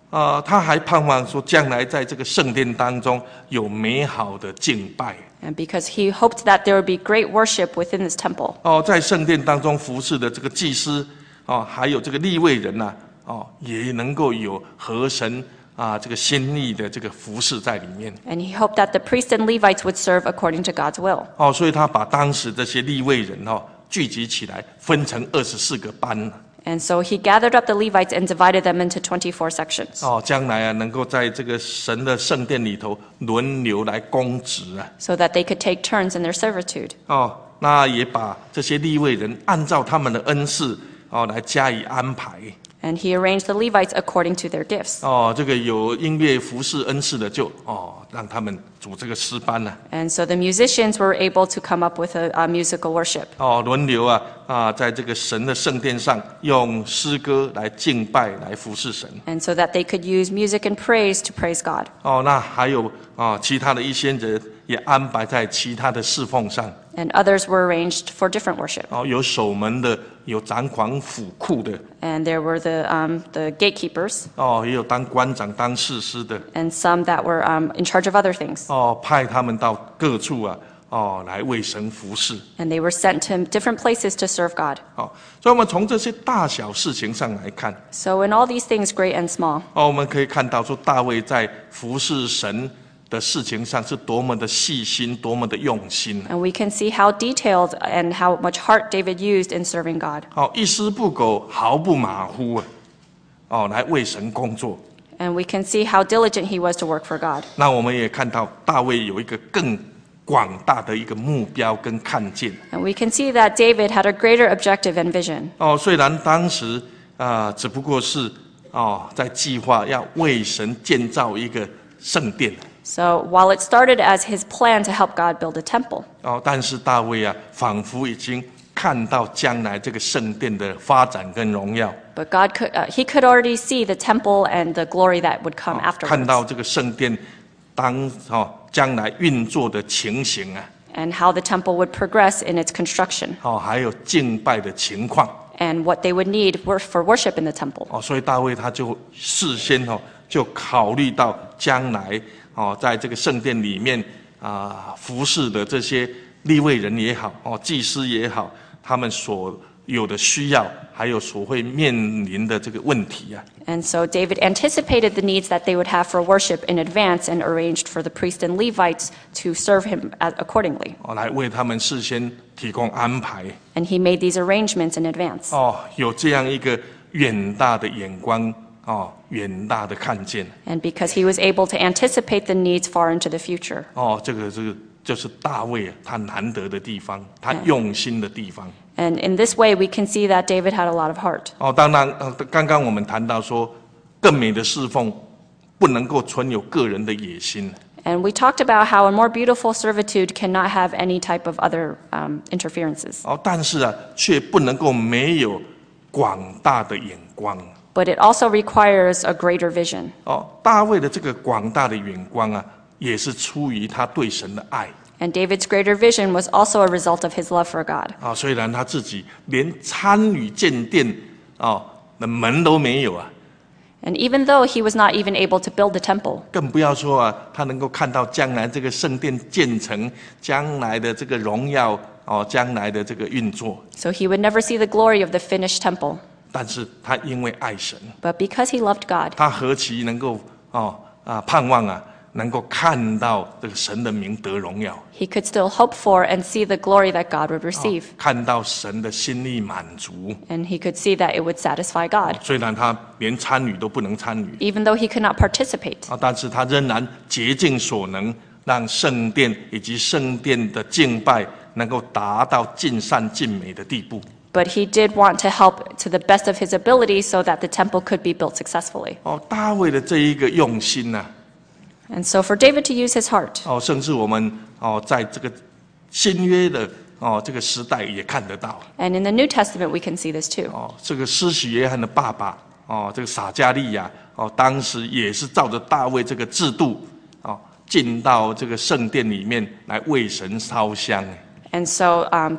啊、他还盼望说，将来在这个圣殿当中有美好的敬拜。 And because he hoped that there would be great worship within this temple. 哦，在圣殿当中服侍的这个祭司，哦，还有这个利未人呐、啊，哦，也能够有合神啊这个心意的这个服侍在里面。 And he hoped that the priests and Levites would serve according to God's will. 哦，所以他把当时这些利未人哦聚集起来，分成二十四个班。 And so he gathered up the Levites and divided them into twenty-four sections. 哦，将来啊，能够在这个神的圣殿里头轮流来供职啊。 So that they could take turns in their servitude. 哦，那也把这些利未人按照他们的恩赐哦来加以安排。 And he arranged the Levites according to their gifts. 哦，这个有音乐服饰恩赐的就哦让他们组这个诗班了、啊。 And so the musicians were able to come up with a, a musical worship. 哦，轮流啊啊，在这个神的圣殿上用诗歌来敬拜来服侍神。 And so that they could use music and praise to praise God. 哦，那还有啊其他的一些人也安排在其他的侍奉上。 And others were arranged for different worship. 哦，有守门的，有掌管府库的。 And there were the, um, the gatekeepers. 哦，也有当官长、当士师的。 And some that were um, in charge of other things. 哦，派他们到各处啊，哦，来为神服侍。 And they were sent to different places to serve God. 哦，所以我们从这些大小事情上来看， So in all these things, great and small, 哦，我们可以看到说大卫在服侍神的事情上是多么的细心，多么的用心。 and we can see how detailed and how much heart David used in serving God. 哦，一丝不苟，毫不马虎啊，哦，来为神工作。 And we can see how diligent he was to work for God. 那我们也看到大卫有一个更广大的一个目标跟看见。 And we can see that David had a greater objective and vision. 哦，虽然当时啊、呃，只不过是哦，在计划要为神建造一个圣殿。 So while it started as his plan to help God build a temple, 哦，但是大卫啊，仿佛已经看到将来这个圣殿的发展跟荣耀。 but God could, uh, he could already see the temple and the glory that would come 看到 afterwards, 这个圣殿当哦将来运作的情形啊， and how the temple would progress in its construction, 哦，还有敬拜的情况。 and what they would need wor- for worship in the temple. 哦，所以大卫他就事先哦就考虑到将来哦，在这个圣殿里面啊、服侍的这些利未人也好，哦，祭司也好，他们所有的需要，还有所会面临的这个问题啊。 And so David anticipated the needs that they would have for worship in advance and arranged for the priests and Levites to serve him as- accordingly. 哦，来为他们事先提供安排。 And he made these arrangements in advance. 哦，有这样一个远大的眼光，哦，远大的看见。 And because he was able to anticipate the needs far into the future. 哦，这个这个就是大卫啊，他难得的地方，他用心的地方。 And in this way, we can see that David had a lot of heart. 哦，当然，呃，刚刚我们谈到说，更美的侍奉不能够存有个人的野心。 And we talked about how a more beautiful servitude cannot have any type of other um, interferences. 哦，但是啊，却不能够没有广大的眼光。 But it also requires a greater vision. 哦，大卫的这个广大的眼光啊，也是出于他对神的爱。 And David's greater vision was also a result of his love for God. 啊，虽然他自己连参与建殿啊的门都没有啊， And even though he was not even able to build the temple, 更不要说啊，他能够看到将来这个圣殿建成，将来的这个荣耀哦，将来的这个运作。 so he would never see the glory of the finished temple. 但是他因为爱神， But because he loved God, 他何其能够哦啊盼望啊，能够看到这个神的名得荣耀， he could still hope for and see the glory that God would receive. 看到神的心意满足。 And he could see that it would satisfy God, 虽然他连参与都不能参与 even though he could not participate. 啊，但是他仍然竭尽所能，让圣殿以及圣殿的敬拜能够达到尽善尽美的地步。 But he did want to help to the best of his ability so that the temple could be built successfully. 哦，大卫的这一个用心呐、 And so for David to use his heart, 哦，甚至我们哦，在这个新约的哦这个时代也看得到。 and in the New Testament we can see this too. 哦，这个施洗约翰的爸爸哦，这个撒加利亚哦，当时也是照着大卫这个制度哦，进到这个圣殿里面来为神烧香。 And so um, the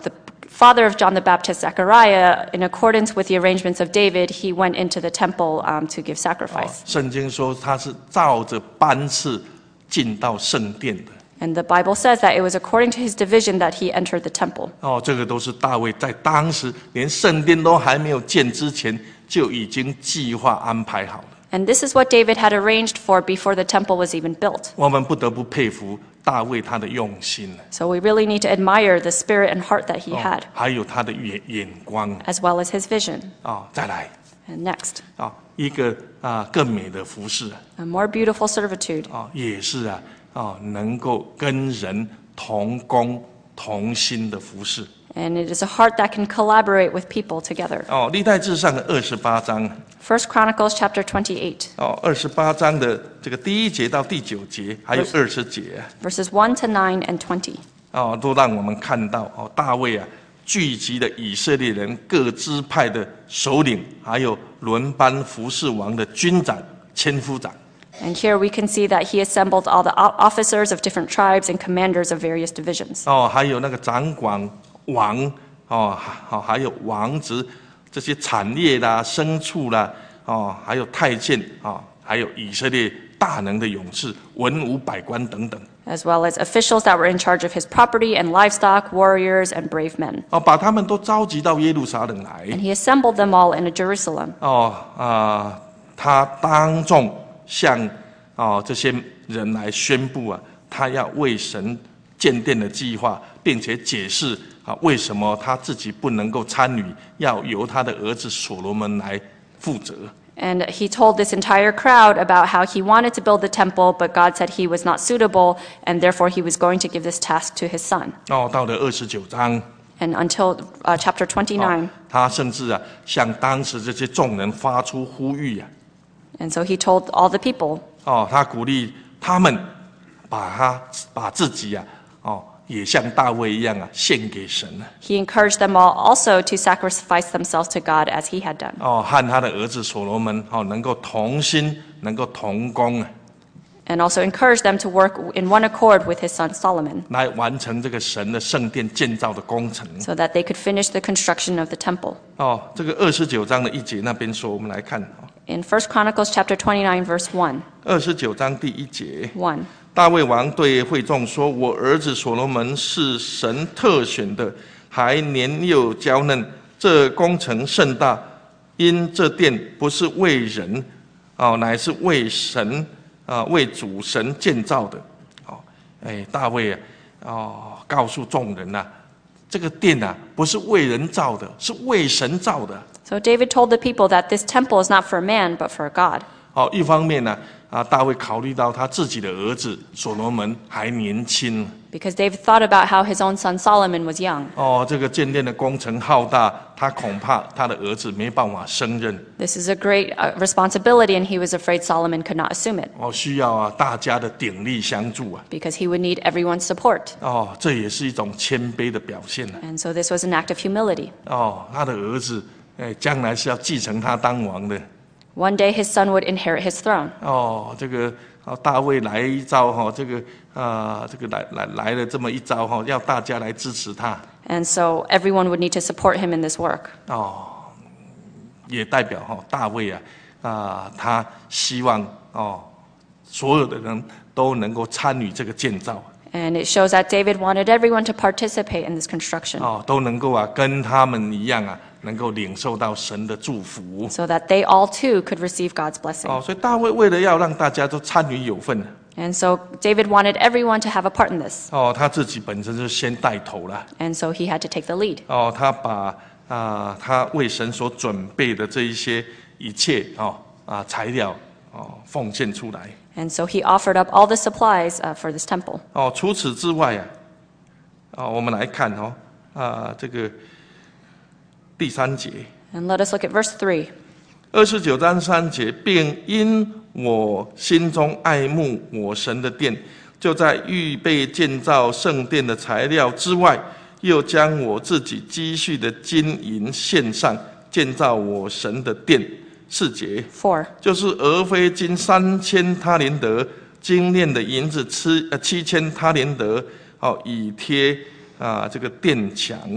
father of John the Baptist, Zechariah, in accordance with the arrangements of David, he went into the temple um, to give 哦 sacrifice. 圣经说他是照着班次进到圣殿的。 And the Bible says that it was according to his division that he entered the temple. 哦，这个都是大卫在当时连圣殿都还没有建之前就已经计划安排好了。 And this is what David had arranged for before the temple was even built. 我们不得不佩服大卫他的用心， So we really need to admire the spirit and heart that he 哦 had, 还有他的眼眼光 as well as his vision. 啊、再来 And next, 啊、一个啊、更美的服饰 a more beautiful servitude. 啊、也是啊啊、能够跟人同工同心的服饰 And it is a heart that can collaborate with people together. 哦。历代志上的二十八章 First Chronicles chapter twenty-eight, 哦，二十八章的这个第一节到第九节，还有二十节 verses one to nine and twenty. 哦，都让我们看到哦，大卫啊聚集了以色列人各支派的首领，还有轮班服侍王的军长、千夫长。 And here we can see that he assembled all the o- officers of different tribes and commanders of various divisions. 哦，还有那个掌管王哦，好，还有王子这些产业啦、牲畜啦，哦，还有太监啊、哦，还有以色列大能的勇士、文武百官等等。 as well as officials that were in charge of his property and livestock, warriors, and brave men. 哦，把他们都召集到耶路撒冷来。 And he assembled them all in Jerusalem. 哦啊、他当众向哦这些人来宣布啊，他要为神建殿的计划，并且解释啊为什么他自己不能够参与，要由他的儿子所罗门来负责。 And he told this entire crowd about how he wanted to build the temple, but God said he was not suitable, and therefore he was going to give this task to his son. 哦，到了二十九章， And until uh, chapter 哦 twenty-nine, 他甚至啊向当时这些众人发出呼吁啊， and so he told all the people, 哦，他鼓励他们把他把自己啊，哦，也像大卫一样啊，献给神啊。 he encouraged them all also to sacrifice themselves to God as he had done. 哦，和他的儿子所罗门哦，能够同心，能够同工啊， And also encouraged them to work in one accord with his son Solomon, 来完成这个神的圣殿建造的工程。 so that they could finish the construction of the temple. 哦，这个二十九章的一节那边说，我们来看哦， In First Chronicles chapter twenty-nine, verse one, 二十九章第一节， one. 大卫王对会众说：“我儿子所罗门是神特选的，还年幼娇嫩，这工程甚大，因这殿不是为人，哦，乃是为神。” 啊，为主神建造的，哦，哎，大卫啊，哦，告诉众人呐、啊，这个殿啊，不是为人造的，是为神造的。 So David told the people that this temple is not for man, but for God. 哦，一方面呢，啊，大卫考虑到他自己的儿子所罗门还年轻， Because David thought about how his own son Solomon was young. 哦，这个建殿的工程浩大，他恐怕他的儿子没办法胜任， This is a great uh, responsibility, and he was afraid Solomon could not assume it, 哦，需要啊大家的鼎力相助啊， because he would need everyone's support. 哦，这也是一种谦卑的表现啊， And so this was an act of humility. 哦，他的儿子，哎，将来是要继承他当王的。 One day his son would inherit his throne. 哦，这个哦，大卫来一招哈、哦，这个啊、呃，这个来来来了这么一招哈、哦，要大家来支持他。 And so everyone would need to support him in this work. 哦，也代表哈、哦、大卫啊啊、他希望哦所有的人都能够参与这个建造。 And it shows that David wanted everyone to participate in this construction, 哦，都能够啊跟他们一样啊，能够领受到神的祝福。 so that they all too could receive God's blessing. 哦，所以大卫为了要让大家都参与有份， And so David wanted everyone to have a part in this. 哦，他自己本身就先带头了。 And so he had to take the lead. 哦，他把啊、他为神所准备的这一些一切哦啊、材料哦奉献出来。 And so he offered up all the supplies uh, for this temple. 哦，除此之外啊，哦，我们来看哦啊、这个第三节， And let us look at verse three. 二十九章三节，并因我心中爱慕我神的殿，就在预备建造圣殿的材料之外，又将我自己积蓄的金银献上，建造我神的殿。四节， Four. 就是俄非金三千他连德，精炼的银子七呃七千他连德，哦，以贴啊这个殿墙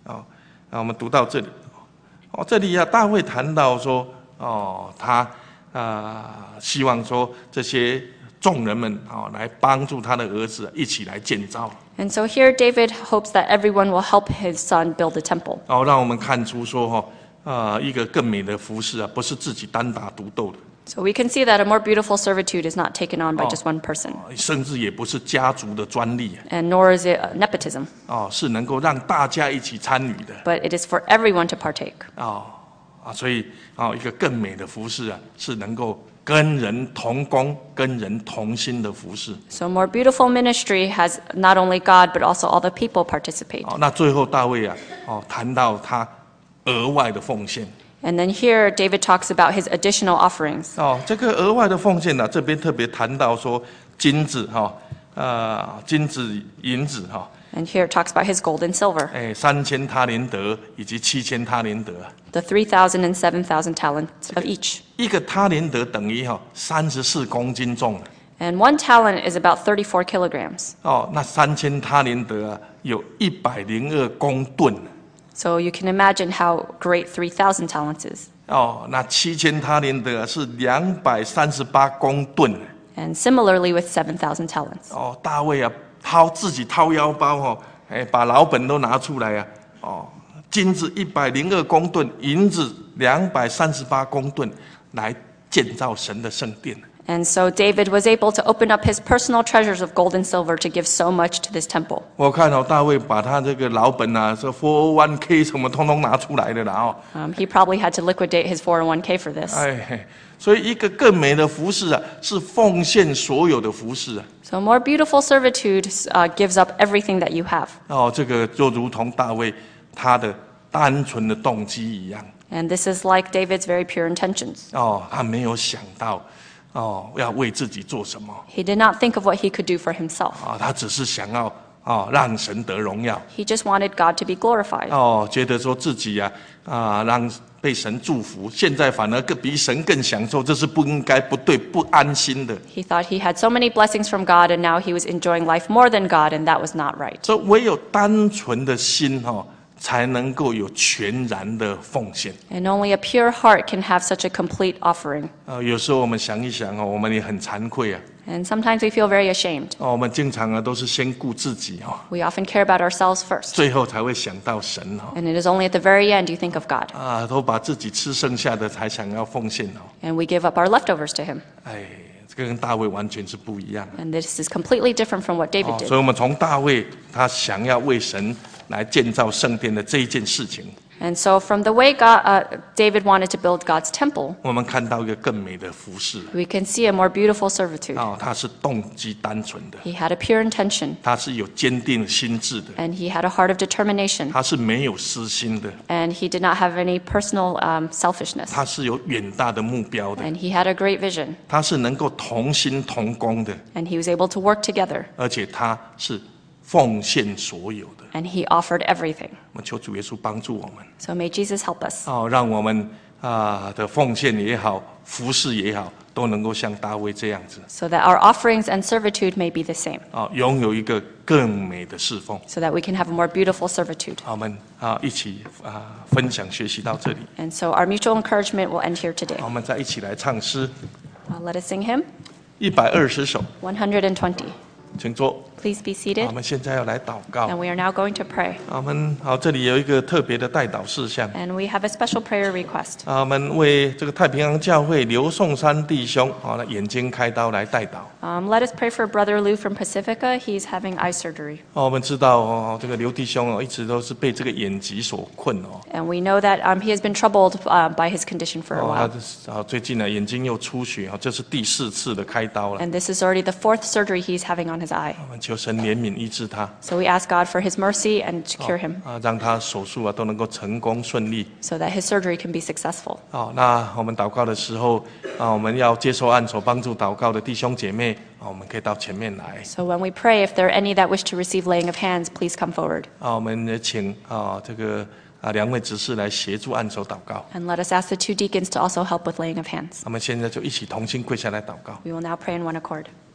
哦，那我们读到这里，哦，这里啊，大卫谈到说，哦，他啊、呃、希望说这些众人们啊、哦、来帮助他的儿子一起来建造。 And so here David hopes that everyone will help his son build the temple. 哦，让我们看出说哈啊、呃、一个更美的服事啊，不是自己单打独斗的。 So we can see that a more beautiful servitude is not taken on by just one person, 甚至也不是家族的专利 and nor is it nepotism, 哦，是能够让大家一起参与的 but it is for everyone to partake. 哦啊，所以啊、哦，一个更美的服事啊，是能够跟人同工、跟人同心的服事。 So more beautiful ministry has not only God, but also all the people participate. 哦，那最后大卫啊，哦，谈到他额外的奉献。 And then here David talks about his additional offerings. 哦，这个额外的奉献呢、啊，这边特别谈到说金子哈，呃，金子、银子哈， And here it talks about his gold and silver, 哎，三千他连德以及七千他连德。 the three thousand and seven thousand talents of each. 一个他连德等于哈三十四公斤重。 And one talent is about thirty-four kilograms. 哦，那三千他连德啊，有一百零二公吨。 So you can imagine how great three thousand talents is. 哦，那七千他连德啊是两百三十八公吨。 And similarly with seven thousand talents. 哦，大卫啊，掏自己掏腰包哦，哎，把老本都拿出来啊。哦，金子一百零二公吨，银子两百三十八公吨，来建造神的圣殿。 And so David was able to open up his personal treasures of gold and silver to give so much to this temple. 我看到、哦、大卫把他这个老本啊，这 four oh one k 什么通通拿出来的啦哦。 Um, he probably had to liquidate his four oh one k for this. 哎，所以一个更美的服事啊，是奉献所有的服事啊。 So more beautiful servitude uh, gives up everything that you have. 哦，这个就如同大卫他的单纯的动机一样。 And this is like David's very pure intentions. 哦，他没有想到，哦，要为自己做什么 He did not think of what he could do for himself. 啊、他只是想要哦让神得荣耀。 He just wanted God to be glorified. 哦，觉得说自己呀 啊, 啊让被神祝福，现在反而更比神更享受，这是不应该、不对、不安心的。 He thought he had so many blessings from God, and now he was enjoying life more than God, and that was not right. 所以唯有单纯的心哈、哦，才能够有全然的奉献。 And only a pure heart can have such a complete offering. 啊，有时候我们想一想哦，我们也很惭愧啊。 And sometimes we feel very ashamed. 哦，我们经常啊都是先顾自己哦， We often care about ourselves first. 最后才会想到神哦。 And it is only at the very end you think of God. 啊，都把自己吃剩下的才想要奉献哦。 And we give up our leftovers to him. 哎，这个跟大卫完全是不一样。 And this is completely different from what David 哦， did. 所以我们从大卫他想要为神来建造圣殿的这一件事情， And so from the way God, uh, David wanted to build God's temple, 我们看到一个更美的服饰。 we can see a more beautiful servitude. 哦，他是动机单纯的， He had a pure intention, 他是有坚定心智的， and he had a heart of determination, 他是没有私心的， and he did not have any personal um, selfishness. 他是有远大的目标的， And he had a great vision, 他是能够同心同工的， and he was able to work together, 而且他是奉献所有的。 and he offered everything. 我们求主耶稣帮助我们， So may Jesus help us, 哦，让我们啊的奉献也好，服侍也好，都能够像大卫这样子， so that our offerings and servitude may be the same, 啊，拥有一个更美的侍奉。 so that we can have a more beautiful servitude. 好我们啊一起啊分享学习到这里， And so our mutual encouragement will end here today. 好我们再一起来唱诗 Uh, let us sing hymn 一百二十首， one hundred twenty. 请坐。 Please be 好 seated. 我们现在要来祷告 And。we are now going to pray. 好我们好，这里有一个特别的代祷事项。 And we have a special prayer request. 啊，我们为这个太平洋教会刘颂山弟兄，好，那眼睛开刀来代祷。 Um, let us pray for Brother Lou from Pacifica. He's having eye surgery. 哦，我们知道哦，这个刘弟兄哦，一直都是被这个眼疾所困哦。 And we know that um, he has been troubled uh, by his condition for a 哦， while. 他啊最近呢眼睛又出血哦，这是第四次的开刀了。 And this is already the fourth surgery he's having on his eye. 我们求神怜悯医治他， So we ask God for his mercy and to cure him 啊，让他手术啊都能够成功顺利。 so that his surgery can be successful. 好，那我们祷告的时候啊，我们要接受按手帮助祷告的弟兄姐妹啊，我们可以到前面来。 So when we pray, if there are any that wish to receive laying of hands, please come forward. 啊，我们也请啊这个啊两位执事来协助按手祷告。 And let us ask the two deacons to also help with laying of hands. 我们现在就一起同心跪下来祷告。 We will now pray in one accord.